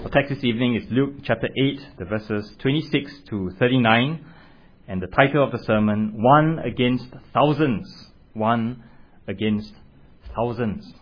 Our text this evening is Luke chapter 8, the verses 26 to 39, and the title of the sermon, One Against Thousands. One Against Thousands.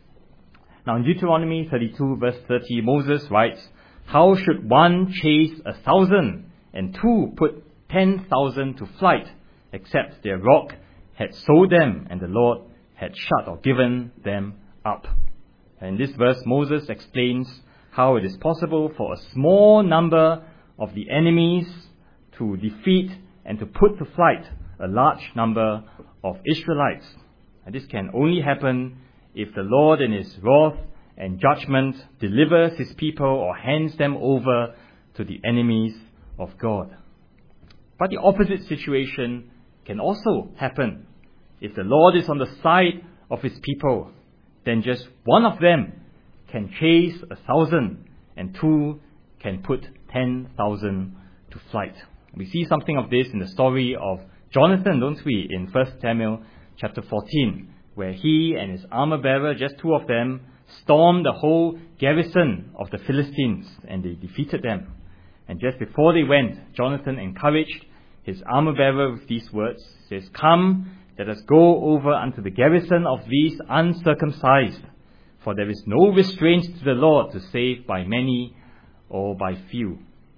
Now in Deuteronomy 32 verse 30, Moses writes, "How should one chase 1,000 and two put 10,000 to flight, except their rock had sold them and the Lord had shut or given them up?" And in this verse, Moses explains how it is possible for a small number of the enemies to defeat and to put to flight a large number of Israelites. And this can only happen if the Lord in His wrath and judgment delivers His people or hands them over to the enemies of God. But the opposite situation can also happen. If the Lord is on the side of His people, then just one of them can chase 1,000 and two can put 10,000 to flight. We see something of this in the story of Jonathan, don't we, in 1 Samuel chapter 14, where he and his armor bearer, just two of them, stormed the whole garrison of the Philistines and they defeated them. And just before they went, Jonathan encouraged his armor bearer with these words. He says, "Come, let us go over unto the garrison of these uncircumcised, for there is no restraint to the Lord to save by many or by few."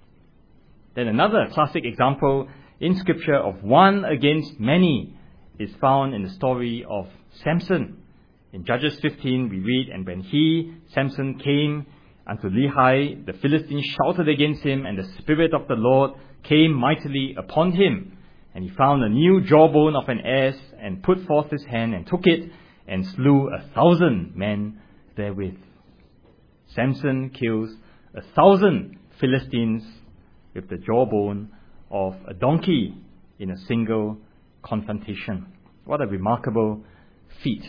Then another classic example in Scripture of one against many is found in the story of Samson. In Judges 15 we read, "And when he, Samson, came unto Lehi, the Philistines shouted against him, and the Spirit of the Lord came mightily upon him. And he found a new jawbone of an ass, and put forth his hand, and took it, and slew 1,000 men therewith." Samson kills 1,000 Philistines with the jawbone of a donkey in a single confrontation. What a remarkable feat.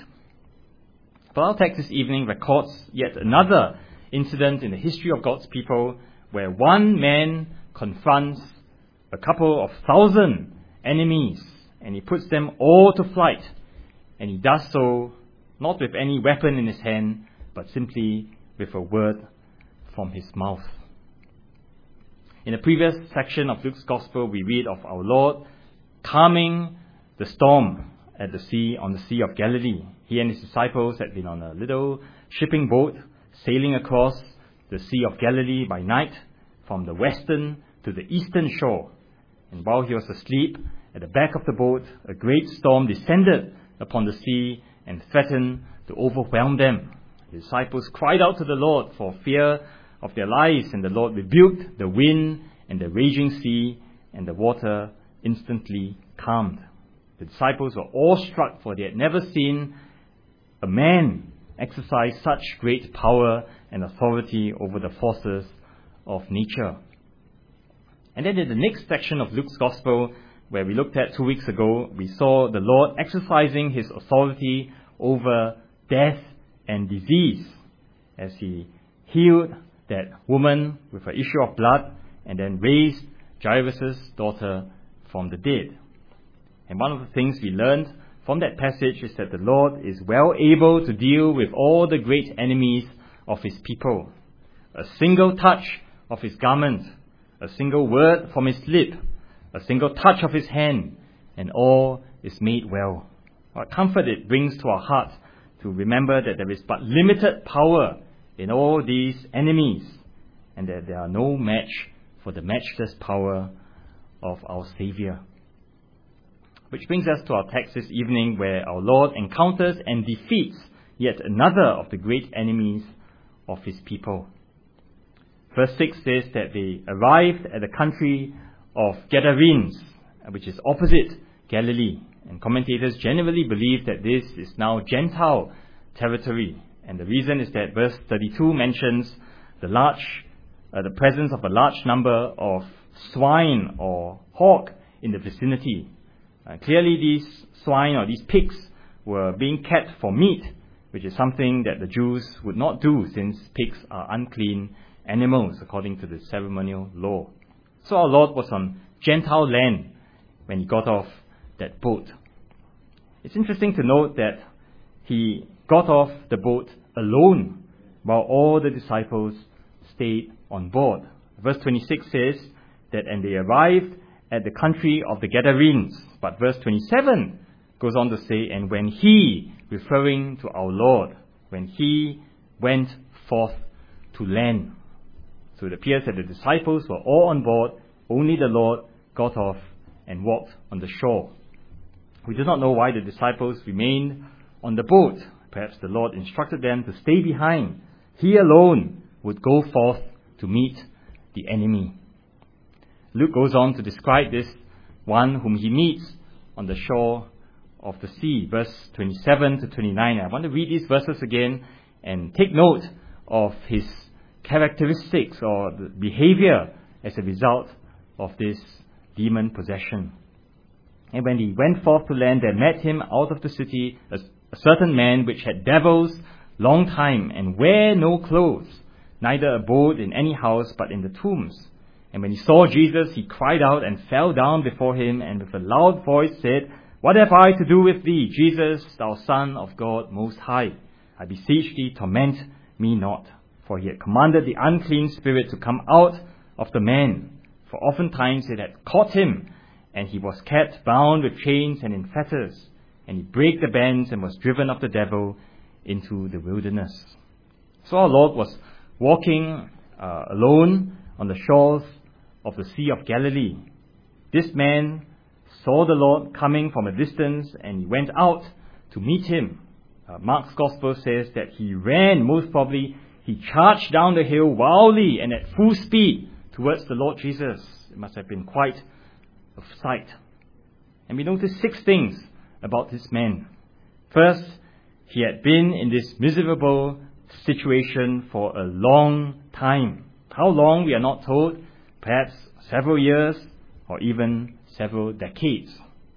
But our text this evening records yet another incident in the history of God's people where one man confronts a couple of 1,000 enemies and he puts them all to flight, and he does so not with any weapon in his hand but simply with a word from his mouth. In the previous section of Luke's Gospel, we read of our Lord calming the storm at the sea, on the Sea of Galilee. He and his disciples had been on a little shipping boat sailing across the Sea of Galilee by night from the western to the eastern shore. And while he was asleep, at the back of the boat, a great storm descended upon the sea and threatened to overwhelm them. The disciples cried out to the Lord for fear of their lives, and the Lord rebuked the wind and the raging sea, and the water instantly calmed. The disciples were awestruck, for they had never seen a man exercise such great power and authority over the forces of nature. And then in the next section of Luke's Gospel, where we looked at 2 weeks ago, we saw the Lord exercising His authority over death and disease as He healed that woman with her issue of blood and then raised Jairus' daughter from the dead. And one of the things we learned from that passage is that the Lord is well able to deal with all the great enemies of His people. A single touch of His garment, a single word from His lip, a single touch of His hand, and all is made well. What comfort it brings to our heart to remember that there is but limited power in all these enemies, and that there are no match for the matchless power of our Saviour. Which brings us to our text this evening, where our Lord encounters and defeats yet another of the great enemies of His people. Verse 6 says that they arrived at the country of Gadarenes, which is opposite Galilee. And commentators generally believe that this is now Gentile territory. And the reason is that verse 32 mentions the presence of a large number of swine or hog in the vicinity. Clearly these swine or these pigs were being kept for meat, which is something that the Jews would not do, since pigs are unclean animals according to the ceremonial law. So our Lord was on Gentile land when He got off that boat. It's interesting to note that He got off the boat alone while all the disciples stayed on board. Verse 26 says that, and they arrived at the country of the Gadarenes. But verse 27 goes on to say, and when he, referring to our Lord, when he went forth to land. So it appears that the disciples were all on board, only the Lord got off and walked on the shore. We do not know why the disciples remained on the boat. Perhaps the Lord instructed them to stay behind. He alone would go forth to meet the enemy. Luke goes on to describe this one whom he meets on the shore of the sea. Verse 27 to 29. I want to read these verses again and take note of his characteristics or the behavior as a result of this demon possession. And when he went forth to land, there met him out of the city a certain man which had devils long time, and wear no clothes, neither abode in any house but in the tombs. And when he saw Jesus, he cried out and fell down before him, and with a loud voice said, What have I to do with thee, Jesus, thou Son of God Most High? I beseech thee, torment me not. For he had commanded the unclean spirit to come out of the man. For oftentimes it had caught him, and he was kept bound with chains and in fetters. And he brake the bands and was driven of the devil into the wilderness. So our Lord was walking alone on the shores of the Sea of Galilee. This man saw the Lord coming from a distance, and he went out to meet him. Mark's Gospel says that he ran, most probably he charged down the hill wildly and at full speed towards the Lord Jesus. It must have been quite a sight. And we notice 6 things about this man. First, he had been in this miserable situation for a long time. How long, we are not told. Perhaps several years or even several decades.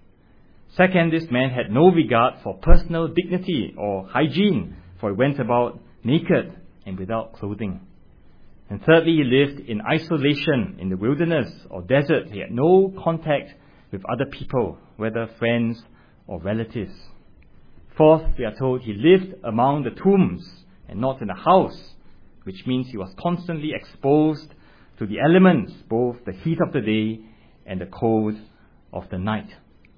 Second, this man had no regard for personal dignity or hygiene, for he went about naked and without clothing. And thirdly, he lived in isolation in the wilderness or desert. He had no contact with other people, whether friends or relatives. Fourth, we are told he lived among the tombs and not in a house, which means he was constantly exposed to the elements, both the heat of the day and the cold of the night.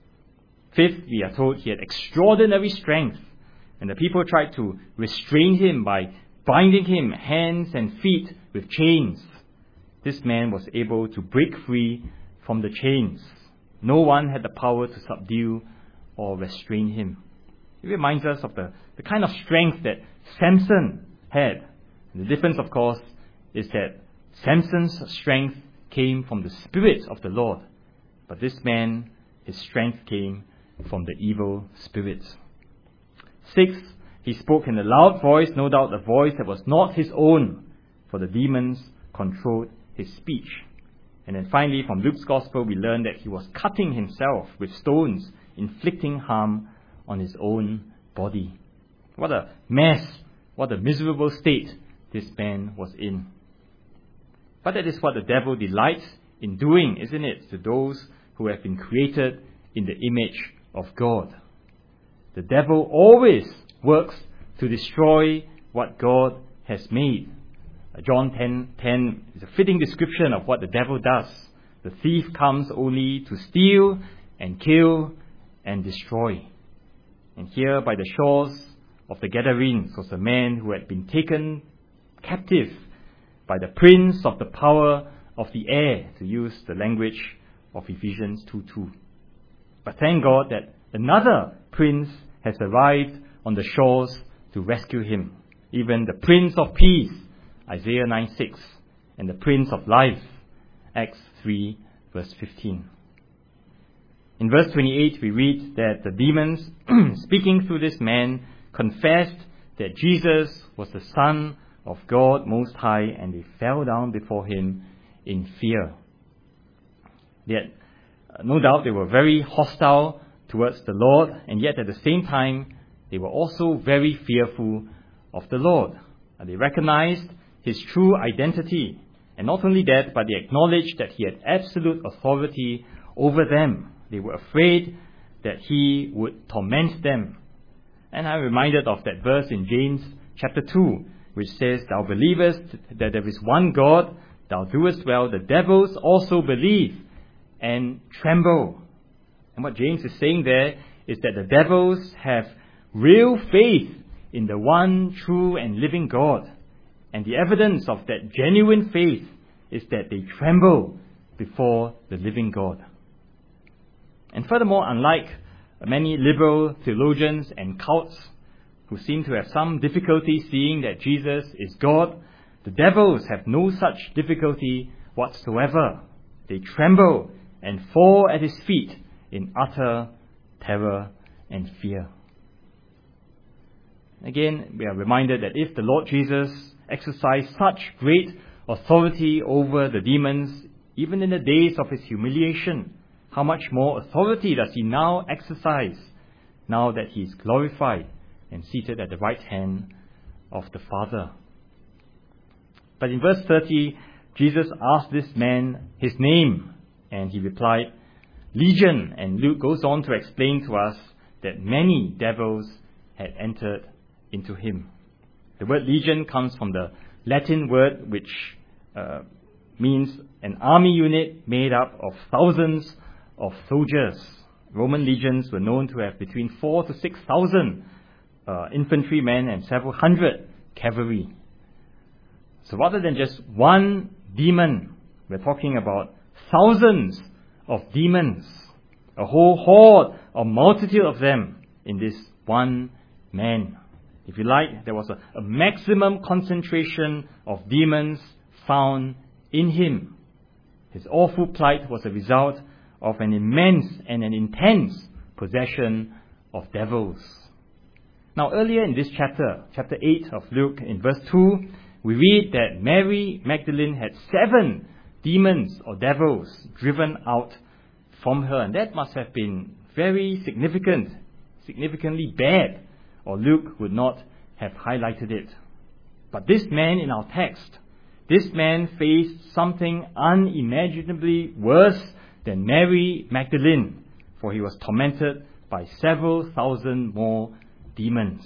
Fifth, we are told he had extraordinary strength, and the people tried to restrain him by binding him hands and feet with chains. This man was able to break free from the chains. No one had the power to subdue or restrain him. It reminds us of the kind of strength that Samson had. And the difference, of course, is that Samson's strength came from the Spirit of the Lord. But this man, his strength came from the evil spirits. Sixth, he spoke in a loud voice, no doubt a voice that was not his own, for the demons controlled his speech. And then finally, from Luke's Gospel, we learn that he was cutting himself with stones, inflicting harm on his own body. What a mess, what a miserable state this man was in. But that is what the devil delights in doing, isn't it, to those who have been created in the image of God. The devil always works to destroy what God has made. John 10:10 is a fitting description of what the devil does. The thief comes only to steal and kill and destroy. And here by the shores of the Gadarenes was a man who had been taken captive by the prince of the power of the air, to use the language of Ephesians 2:2. But thank God that another prince has arrived on the shores to rescue him. Even the Prince of Peace, Isaiah 9:6, and the Prince of Life, Acts 3, verse 15. In verse 28, we read that the demons, speaking through this man, confessed that Jesus was the Son of God Most High, and they fell down before him in fear. Yet, no doubt they were very hostile towards the Lord, and yet at the same time, they were also very fearful of the Lord. They recognized his true identity, and not only that, but they acknowledged that he had absolute authority over them. They were afraid that he would torment them. And I'm reminded of that verse in James chapter 2, which says, "Thou believest that there is one God, thou doest well, the devils also believe and tremble." And what James is saying there is that the devils have real faith in the one true and living God. And the evidence of that genuine faith is that they tremble before the living God. And furthermore, unlike many liberal theologians and cults who seem to have some difficulty seeing that Jesus is God, the devils have no such difficulty whatsoever. They tremble and fall at his feet in utter terror and fear. Again, we are reminded that if the Lord Jesus exercised such great authority over the demons, even in the days of his humiliation, how much more authority does he now exercise, now that he is glorified and seated at the right hand of the Father? But in verse 30, Jesus asked this man his name, and he replied, "Legion." And Luke goes on to explain to us that many devils had entered into him. The word legion comes from the Latin word which means an army unit made up of thousands of soldiers. Roman legions were known to have between 4,000 to 6,000 infantrymen and several hundred cavalry. So rather than just one demon, we're talking about thousands of demons, a whole horde, a multitude of them in this one man. If you like, there was a maximum concentration of demons found in him. His awful plight was a result of an immense and an intense possession of devils. Now, earlier in this chapter 8 of Luke, in verse 2, we read that Mary Magdalene had 7 demons or devils driven out from her. And that must have been very significantly bad, or Luke would not have highlighted it. But this man in our text, this man faced something unimaginably worse than Mary Magdalene, for he was tormented by several thousand more demons.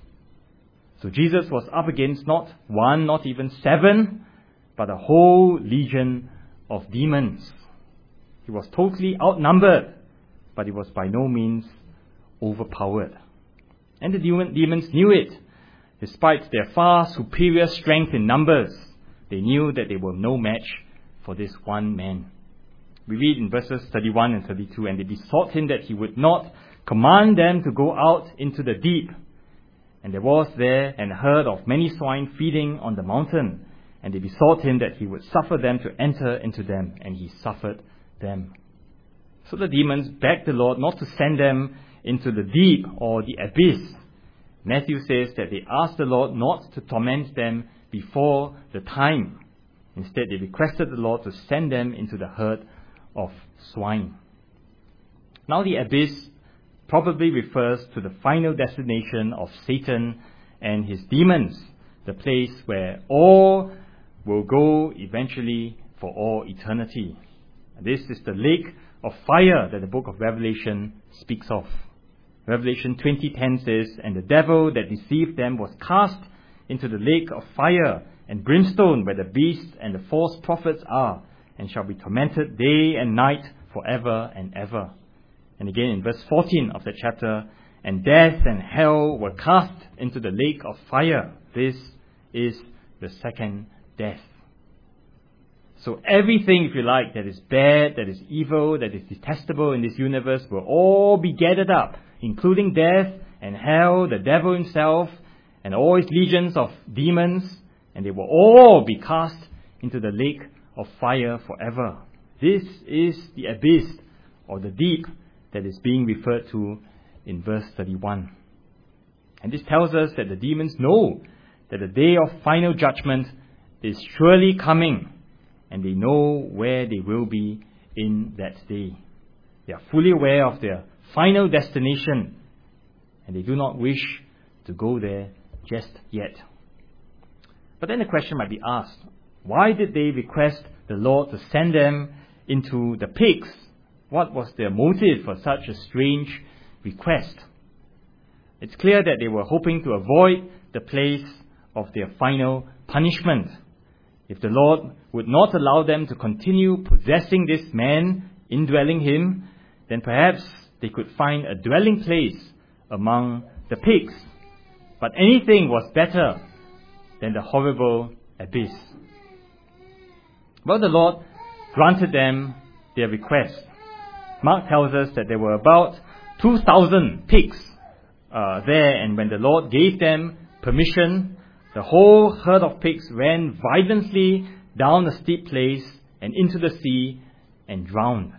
So Jesus was up against not one, not even 7, but a whole legion of demons. He was totally outnumbered, but he was by no means overpowered. And the demons knew it. Despite their far superior strength in numbers, they knew that they were no match for this one man. We read in verses 31 and 32, "And they besought him that he would not command them to go out into the deep. And there was there an herd of many swine feeding on the mountain. And they besought him that he would suffer them to enter into them. And he suffered them." So the demons begged the Lord not to send them into the deep or the abyss. Matthew says that they asked the Lord not to torment them before the time. Instead, they requested the Lord to send them into the herd of swine. Now, the abyss probably refers to the final destination of Satan and his demons, the place where all will go eventually for all eternity. This is the lake of fire that the book of Revelation speaks of. Revelation 20:10 says, "And the devil that deceived them was cast into the lake of fire and brimstone, where the beast and the false prophets are, and shall be tormented day and night forever and ever." And again in verse 14 of the chapter, "And death and hell were cast into the lake of fire." This is the second death. So everything, if you like, that is bad, that is evil, that is detestable in this universe will all be gathered up, including death and hell, the devil himself, and all his legions of demons, and they will all be cast into the lake of fire forever. This is the abyss, or the deep, that is being referred to in verse 31. And this tells us that the demons know that the day of final judgment is surely coming, and they know where they will be in that day. They are fully aware of their final destination, and they do not wish to go there just yet. But then the question might be asked, why did they request the Lord to send them into the pigs? What was their motive for such a strange request? It's clear that they were hoping to avoid the place of their final punishment. If the Lord would not allow them to continue possessing this man, indwelling him, then perhaps they could find a dwelling place among the pigs. But anything was better than the horrible abyss. Well, the Lord granted them their request. Mark tells us that there were about 2,000 pigs there, and when the Lord gave them permission, the whole herd of pigs ran violently down a steep place and into the sea and drowned.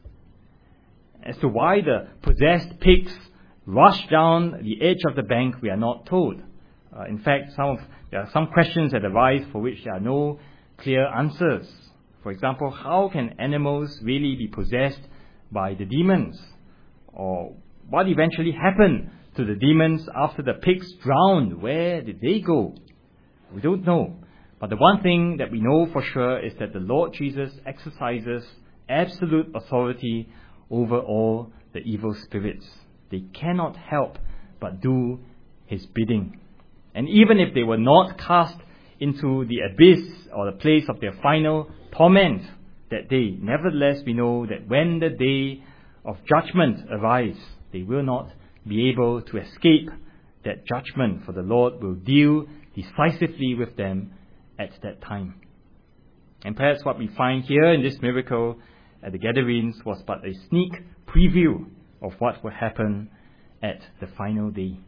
As to why the possessed pigs rushed down the edge of the bank, we are not told. In fact, there are some questions that arise for which there are no clear answers. For example, how can animals really be possessed by the demons? Or what eventually happened to the demons after the pigs drowned? Where did they go? We don't know. But the one thing that we know for sure is that the Lord Jesus exercises absolute authority over all the evil spirits. They cannot help but do his bidding. And even if they were not cast into the abyss or the place of their final torment that day, nevertheless we know that when the day of judgment arrives, they will not be able to escape that judgment, for the Lord will deal decisively with them at that time. And perhaps what we find here in this miracle at the Gadarenes was but a sneak preview of what will happen at the final day.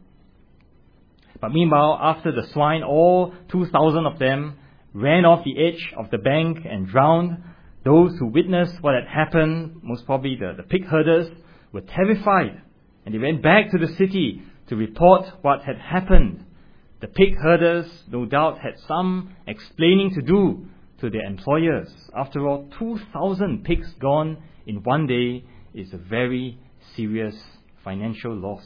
But meanwhile, after the swine, all 2,000 of them, ran off the edge of the bank and drowned, those who witnessed what had happened, most probably the pig herders, were terrified, and they went back to the city to report what had happened. The pig herders, no doubt, had some explaining to do to their employers. After all, 2,000 pigs gone in one day is a very serious financial loss.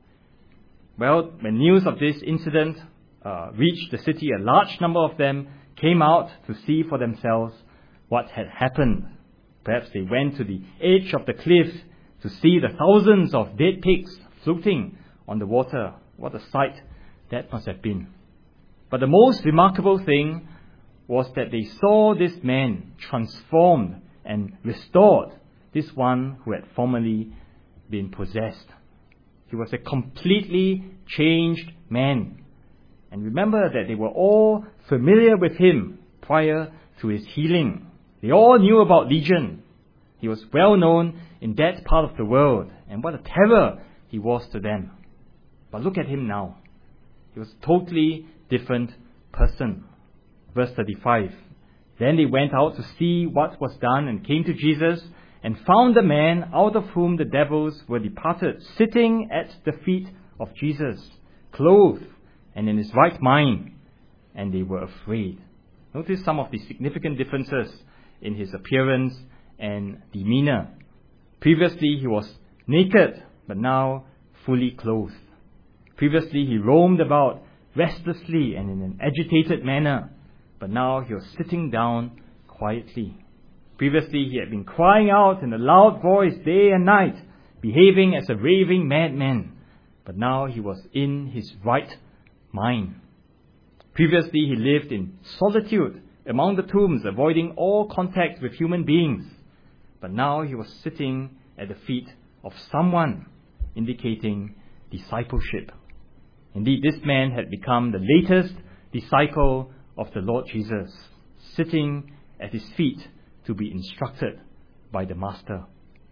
Well, when news of this incident reached the city, a large number of them came out to see for themselves what had happened. Perhaps they went to the edge of the cliff to see the thousands of dead pigs floating on the water. What a sight that must have been. But the most remarkable thing was that they saw this man transformed and restored, this one who had formerly been possessed. He was a completely changed man. And remember that they were all familiar with him prior to his healing. They all knew about Legion. He was well known in that part of the world, and what a terror he was to them. But look at him now. He was a totally different person. Verse 35. Then they went out to see what was done and came to Jesus and found the man out of whom the devils were departed, sitting at the feet of Jesus, clothed and in his right mind, and they were afraid. Notice some of the significant differences in his appearance and demeanor. Previously he was naked, but now fully clothed. Previously he roamed about restlessly and in an agitated manner, but now he was sitting down quietly. Previously he had been crying out in a loud voice day and night, behaving as a raving madman, but now he was in his right mind. Previously he lived in solitude among the tombs, avoiding all contact with human beings, but now he was sitting at the feet of someone, indicating discipleship. Indeed, this man had become the latest disciple of the Lord Jesus, sitting at his feet to be instructed by the Master.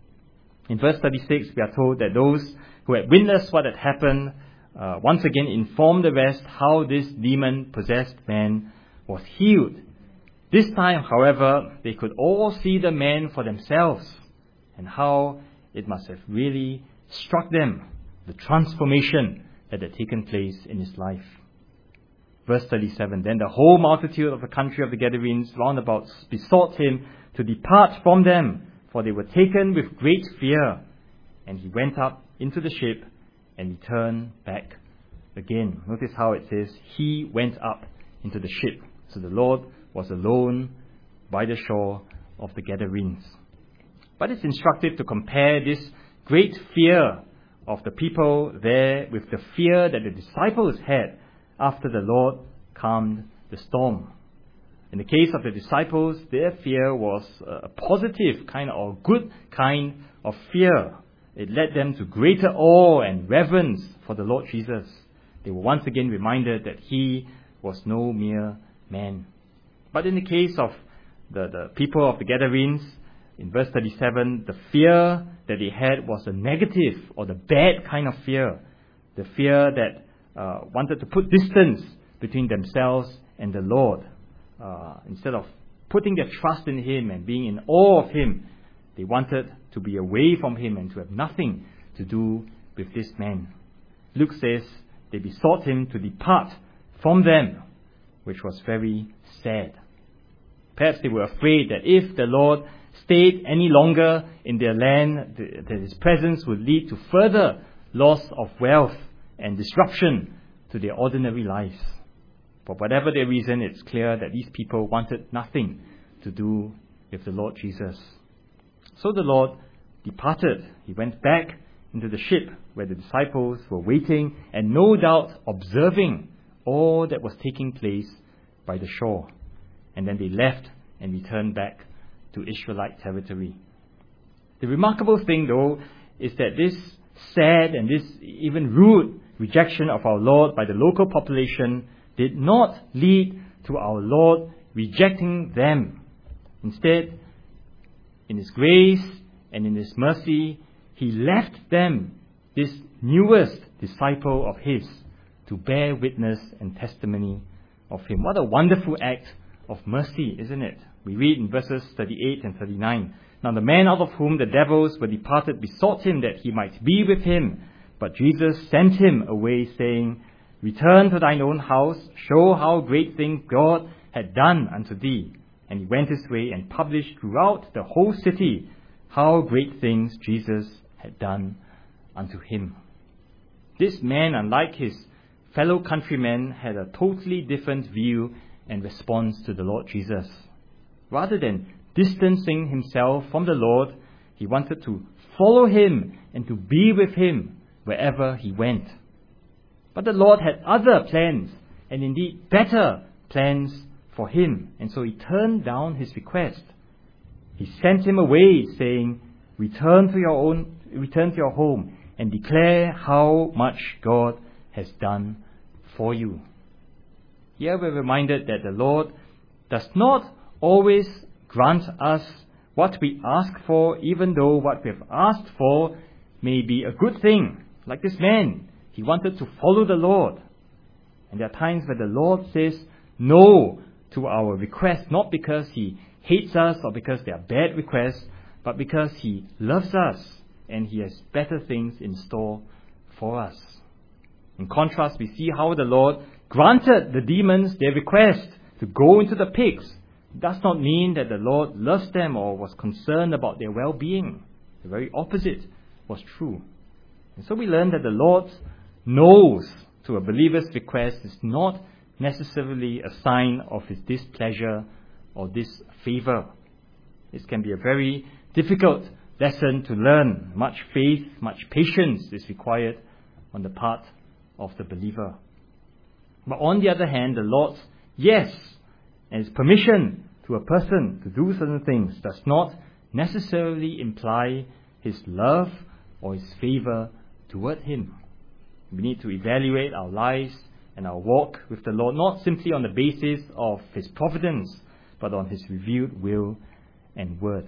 In verse 36, we are told that those who had witnessed what had happened once again informed the rest how this demon-possessed man was healed. This time, however, they could all see the man for themselves and how it must have really struck them, the transformation that had taken place in his life. Verse 37, then the whole multitude of the country of the Gadarenes round about besought him to depart from them, for they were taken with great fear. And he went up into the ship and returned back again. Notice how it says, he went up into the ship. So the Lord was alone by the shore of the Gadarenes. But it's instructive to compare this great fear of the people there with the fear that the disciples had after the Lord calmed the storm. In the case of the disciples, their fear was a positive kind or good kind of fear. It led them to greater awe and reverence for the Lord Jesus. They were once again reminded that He was no mere man. But in the case of the people of the Gadarenes, in verse 37, the fear that they had was the negative or the bad kind of fear. The fear that wanted to put distance between themselves and the Lord. Instead of putting their trust in Him and being in awe of Him, they wanted to be away from Him and to have nothing to do with this man. Luke says they besought Him to depart from them, which was very sad. Perhaps they were afraid that if the Lord stayed any longer in their land, that His presence would lead to further loss of wealth and disruption to their ordinary lives. For whatever their reason, it's clear that these people wanted nothing to do with the Lord Jesus. So the Lord departed. He went back into the ship where the disciples were waiting and no doubt observing all that was taking place by the shore. And then they left and returned back to Israelite territory. The remarkable thing, though, is that this sad and this even rude rejection of our Lord by the local population did not lead to our Lord rejecting them. Instead, in His grace and in His mercy, He left them, this newest disciple of His, to bear witness and testimony of Him. What a wonderful act of mercy, isn't it? We read in verses 38 and 39, "Now the man out of whom the devils were departed besought Him that he might be with him. But Jesus sent him away, saying, Return to thine own house, show how great things God had done unto thee. And he went his way and published throughout the whole city how great things Jesus had done unto him." This man, unlike his fellow countrymen, had a totally different view and response to the Lord Jesus. Rather than distancing himself from the Lord, he wanted to follow Him and to be with Him wherever he went. But the Lord had other plans, and indeed better plans for him, and so He turned down his request. He sent him away, saying, Return to your home, and declare how much God has done for you. Here we're reminded that the Lord does not always grant us what we ask for, even though what we have asked for may be a good thing. Like this man, he wanted to follow the Lord. And there are times where the Lord says no to our request, not because He hates us or because they are bad requests, but because He loves us and He has better things in store for us. In contrast, we see how the Lord granted the demons their request to go into the pigs. It does not mean that the Lord loves them or was concerned about their well-being. The very opposite was true. And so we learn that the Lord knows to a believer's request is not necessarily a sign of His displeasure or disfavor. This can be a very difficult lesson to learn. Much faith, much patience is required on the part of the believer. But on the other hand, the Lord's yes and His permission to a person to do certain things does not necessarily imply His love or His favor toward him. We need to evaluate our lives and our walk with the Lord not simply on the basis of His providence, but on His revealed will and word.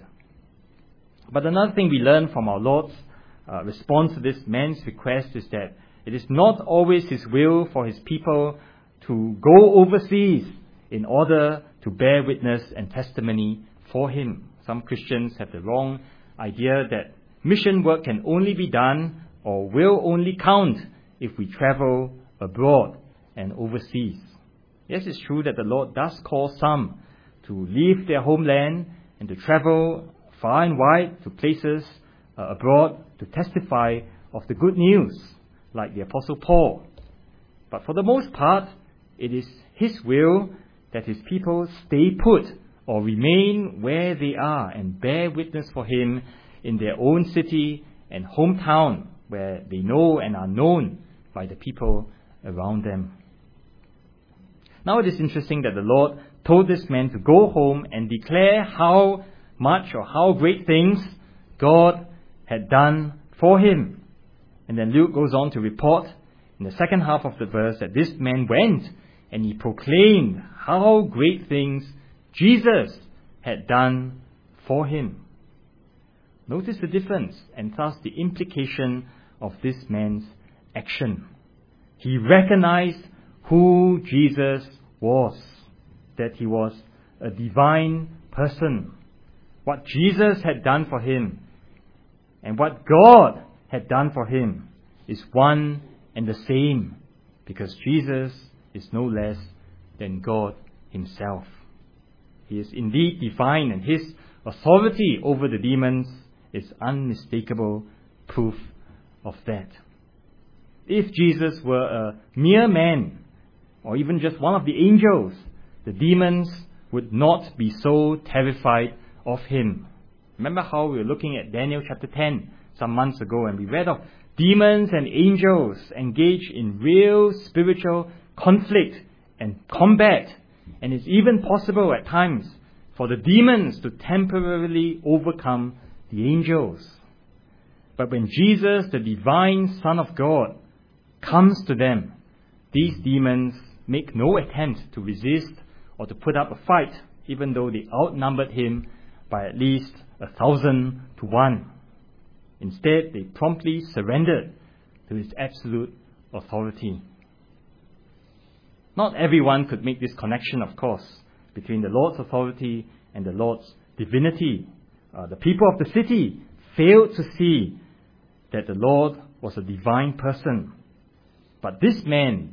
But another thing we learn from our Lord's response to this man's request is that it is not always His will for His people to go overseas in order to bear witness and testimony for Him. Some Christians have the wrong idea that mission work can only be done or will only count if we travel abroad and overseas. Yes, it's true that the Lord does call some to leave their homeland and to travel far and wide to places abroad to testify of the good news, like the Apostle Paul. But for the most part, it is His will that His people stay put or remain where they are and bear witness for Him in their own city and hometown, where they know and are known by the people around them. Now it is interesting that the Lord told this man to go home and declare how much or how great things God had done for him. And then Luke goes on to report in the second half of the verse that this man went and he proclaimed how great things Jesus had done for him. Notice the difference and thus the implication of this man's action. He recognized who Jesus was, that he was a divine person. What Jesus had done for him and what God had done for him is one and the same, because Jesus is no less than God himself. He is indeed divine, and his authority over the demons is unmistakable proof of that. If Jesus were a mere man, or even just one of the angels, the demons would not be so terrified of him. Remember how we were looking at Daniel chapter 10 some months ago, and we read of demons and angels engaged in real spiritual conflict and combat. And it's even possible at times for the demons to temporarily overcome the angels. But when Jesus, the divine Son of God, comes to them, these demons make no attempt to resist or to put up a fight, even though they outnumbered him by at least 1,000 to 1. Instead, they promptly surrendered to his absolute authority. Not everyone could make this connection, of course, between the Lord's authority and the Lord's divinity. The people of the city failed to see that the Lord was a divine person. But this man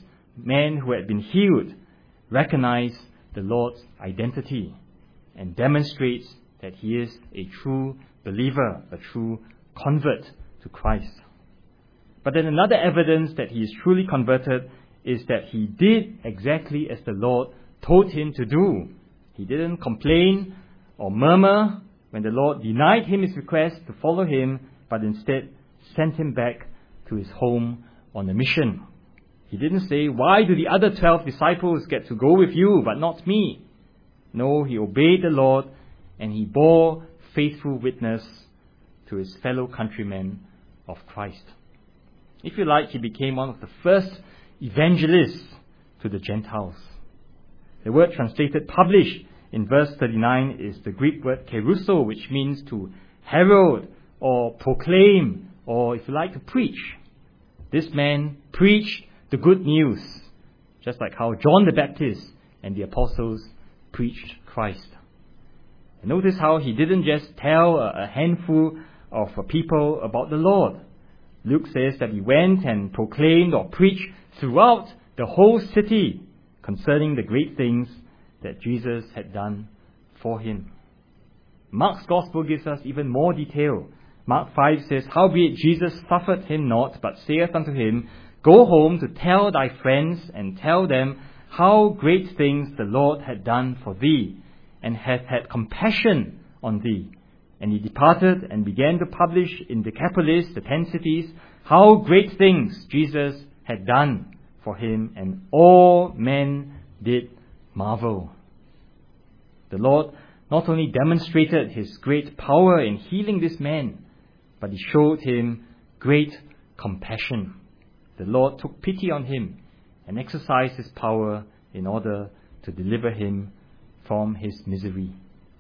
who had been healed, recognized the Lord's identity and demonstrates that he is a true believer, a true convert to Christ. But then another evidence that he is truly converted is that he did exactly as the Lord told him to do. He didn't complain or murmur when the Lord denied him his request to follow him, but instead sent him back to his home on a mission. He didn't say, "Why do the other 12 disciples get to go with you, but not me?" No, he obeyed the Lord and he bore faithful witness to his fellow countrymen of Christ. If you like, he became one of the first evangelists to the Gentiles. The word translated publish in verse 39 is the Greek word kerusso, which means to herald or proclaim, or if you like, to preach. This man preached the good news, just like how John the Baptist and the apostles preached Christ. And notice how he didn't just tell a handful of people about the Lord. Luke says that he went and proclaimed or preached throughout the whole city concerning the great things that Jesus had done for him. Mark's Gospel gives us even more detail. Mark 5 says, "Howbeit Jesus suffered him not, but saith unto him, Go home to tell thy friends, and tell them how great things the Lord had done for thee, and hath had compassion on thee. And he departed and began to publish in Decapolis, the 10 cities, how great things Jesus had done for him, and all men did marvel." The Lord not only demonstrated his great power in healing this man, but he showed him great compassion. The Lord took pity on him and exercised his power in order to deliver him from his misery.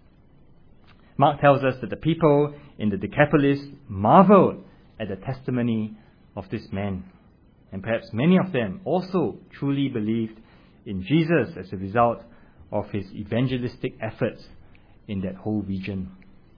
Mark tells us that the people in the Decapolis marveled at the testimony of this man. And perhaps many of them also truly believed in Jesus as a result of his evangelistic efforts in that whole region.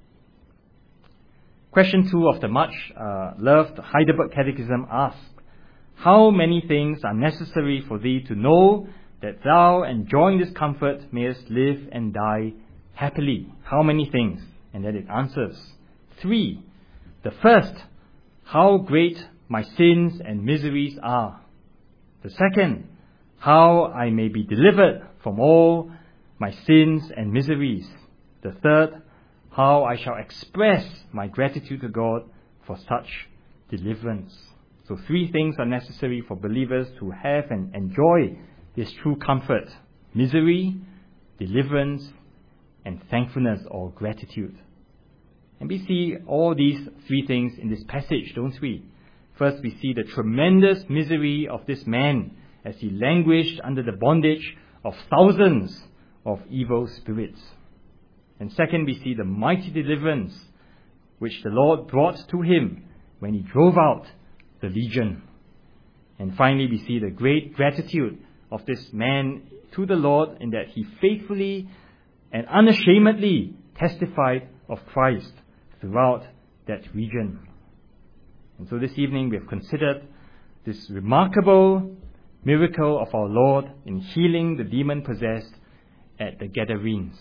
Question 2 of the much loved Heidelberg Catechism asks, "How many things are necessary for thee to know that thou, enjoying this comfort, mayest live and die happily?" How many things? And then it answers 3. The first, how great my sins and miseries are. The second, how I may be delivered from all my sins and miseries. The third, how I shall express my gratitude to God for such deliverance. So 3 things are necessary for believers to have and enjoy his true comfort: misery, deliverance, and thankfulness or gratitude. And we see all these three things in this passage, don't we? First, we see the tremendous misery of this man as he languished under the bondage of thousands of evil spirits. And second, we see the mighty deliverance which the Lord brought to him when he drove out the legion. And finally, we see the great gratitude of this man to the Lord in that he faithfully and unashamedly testified of Christ throughout that region. And so this evening we have considered this remarkable miracle of our Lord in healing the demon-possessed at the Gadarenes.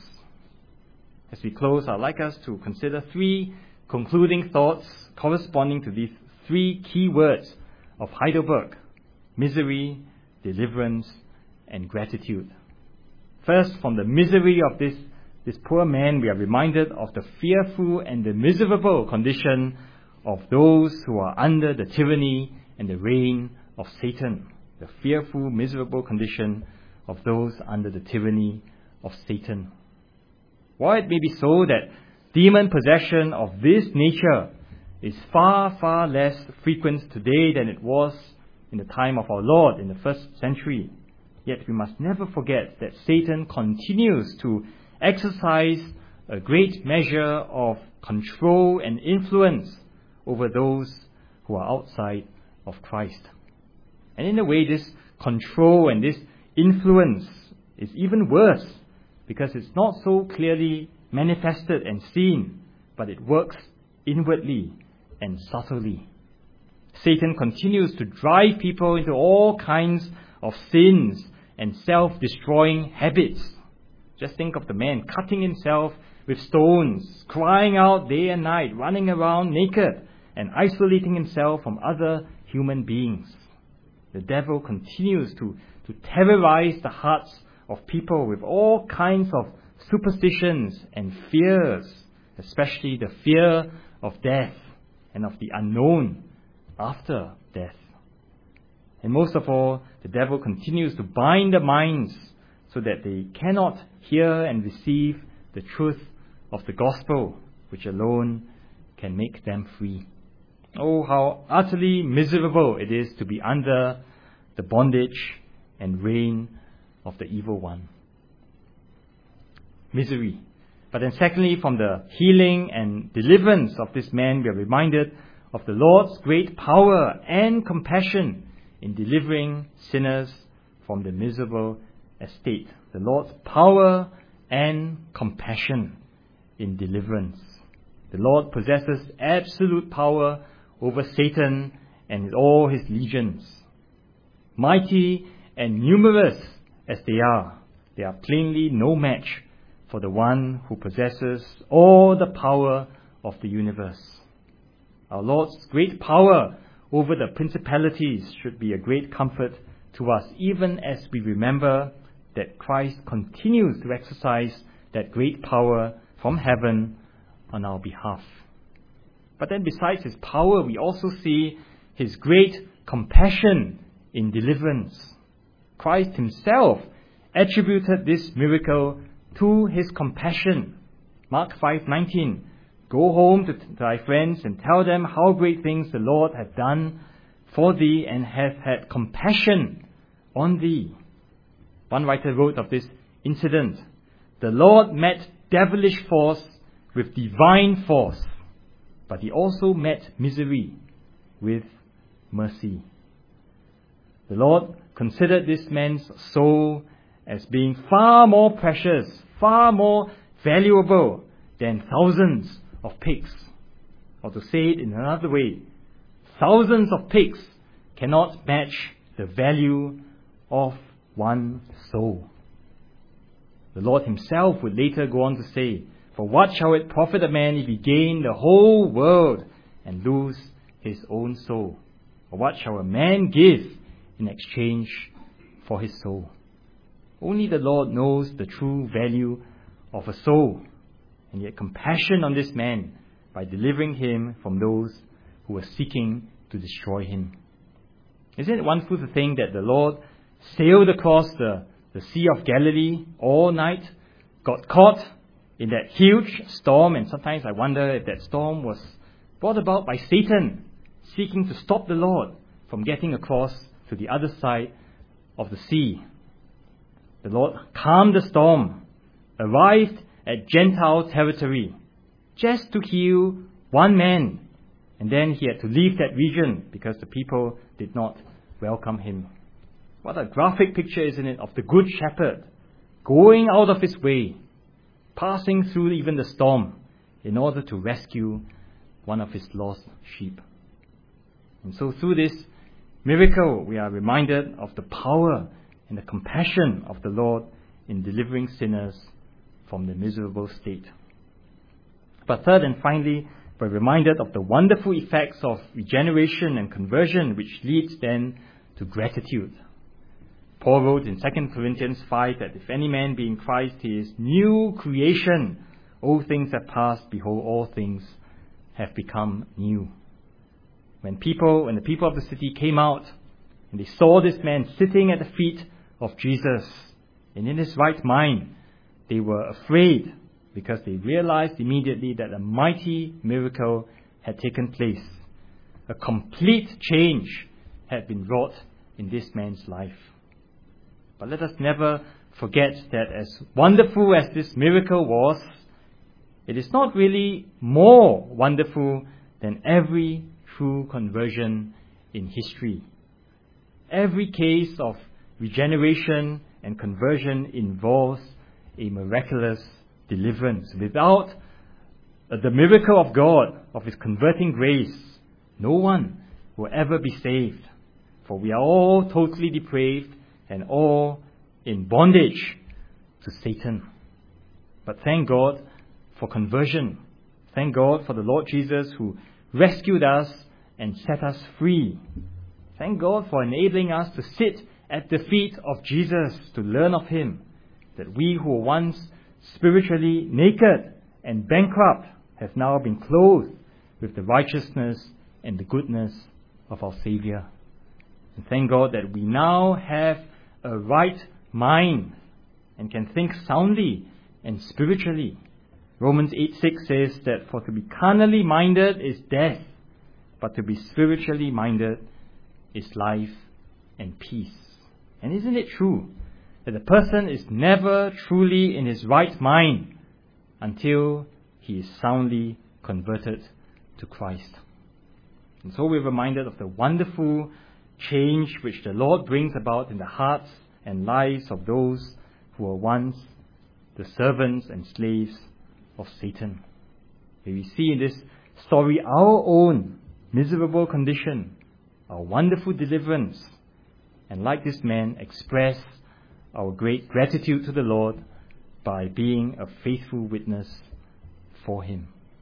As we close, I'd like us to consider three concluding thoughts corresponding to these three key words of Heidelberg: misery, deliverance, and gratitude. First, from the misery of this poor man, we are reminded of the fearful and the miserable condition of those who are under the tyranny and the reign of Satan. The fearful, miserable condition of those under the tyranny of Satan. While it may be so that demon possession of this nature is far, far less frequent today than it was in the time of our Lord in the first century, yet we must never forget that Satan continues to exercise a great measure of control and influence over those who are outside of Christ. And in a way, this control and this influence is even worse because it's not so clearly manifested and seen, but it works inwardly and subtly. Satan continues to drive people into all kinds of sins and self-destroying habits. Just think of the man cutting himself with stones, crying out day and night, running around naked, and isolating himself from other human beings. The devil continues to terrorize the hearts of people with all kinds of superstitions and fears, especially the fear of death and of the unknown after death. And most of all, the devil continues to bind the minds so that they cannot hear and receive the truth of the gospel, which alone can make them free. Oh, how utterly miserable it is to be under the bondage and reign of the evil one. Misery. But then secondly, from the healing and deliverance of this man, we are reminded of the Lord's great power and compassion in delivering sinners from the miserable estate. The Lord's power and compassion in deliverance. The Lord possesses absolute power over Satan and all his legions. Mighty and numerous as they are plainly no match for the one who possesses all the power of the universe. Our Lord's great power over the principalities should be a great comfort to us, even as we remember that Christ continues to exercise that great power from heaven on our behalf. But then besides his power, we also see his great compassion in deliverance. Christ himself attributed this miracle to his compassion. Mark 5:19, "Go home to thy friends and tell them how great things the Lord hath done for thee and hath had compassion on thee." One writer wrote of this incident, "The Lord met devilish force with divine force, but he also met misery with mercy." The Lord considered this man's soul as being far more precious, far more valuable than thousands of pigs. Or to say it in another way, thousands of pigs cannot match the value of one soul. The Lord himself would later go on to say, "For what shall it profit a man if he gain the whole world and lose his own soul? Or what shall a man give in exchange for his soul?" Only the Lord knows the true value of a soul, and yet compassion on this man by delivering him from those who were seeking to destroy him. Isn't it wonderful to think that the Lord sailed across the Sea of Galilee all night, got caught in that huge storm, and sometimes I wonder if that storm was brought about by Satan seeking to stop the Lord from getting across to the other side of the sea. The Lord calmed the storm, arrived at Gentile territory just to heal one man, and then he had to leave that region because the people did not welcome him. What a graphic picture, isn't it, of the Good Shepherd going out of his way, passing through even the storm in order to rescue one of his lost sheep. And so through this miracle, we are reminded of the power and the compassion of the Lord in delivering sinners from the miserable state. But third and finally, we're reminded of the wonderful effects of regeneration and conversion, which leads then to gratitude. Paul wrote in 2 Corinthians 5 that if any man be in Christ, he is new creation. All things have passed, behold, all things have become new. When the people of the city came out and they saw this man sitting at the feet of Jesus and in his right mind, they were afraid because they realized immediately that a mighty miracle had taken place. A complete change had been wrought in this man's life. But let us never forget that as wonderful as this miracle was, it is not really more wonderful than every true conversion in history. Every case of regeneration and conversion involves a miraculous deliverance. Without the miracle of God, of His converting grace, no one will ever be saved. For we are all totally depraved and all in bondage to Satan. But thank God for conversion. Thank God for the Lord Jesus who rescued us and set us free. Thank God for enabling us to sit at the feet of Jesus to learn of Him, that we who were once spiritually naked and bankrupt have now been clothed with the righteousness and the goodness of our Savior. And thank God that we now have a right mind and can think soundly and spiritually. Romans 8:6 says that for to be carnally minded is death, but to be spiritually minded is life and peace. And isn't it true that a person is never truly in his right mind until he is soundly converted to Christ? And so we're reminded of the wonderful change which the Lord brings about in the hearts and lives of those who were once the servants and slaves of Satan. Here we see in this story our own miserable condition, our wonderful deliverance, and like this man, express our great gratitude to the Lord by being a faithful witness for Him.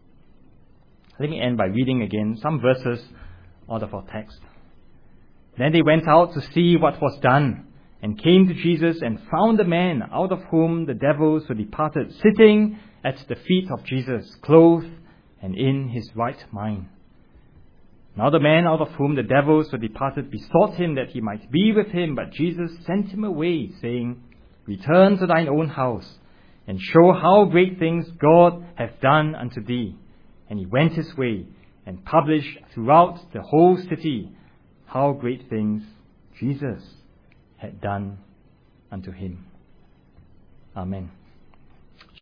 Let me end by reading again some verses out of our text. Then they went out to see what was done, and came to Jesus and found the man out of whom the devils were departed, sitting at the feet of Jesus, clothed and in his right mind. Now the man out of whom the devils were departed besought him that he might be with him, but Jesus sent him away, saying, Return to thine own house, and show how great things God hath done unto thee. And he went his way, and published throughout the whole city how great things Jesus had done unto him. Amen.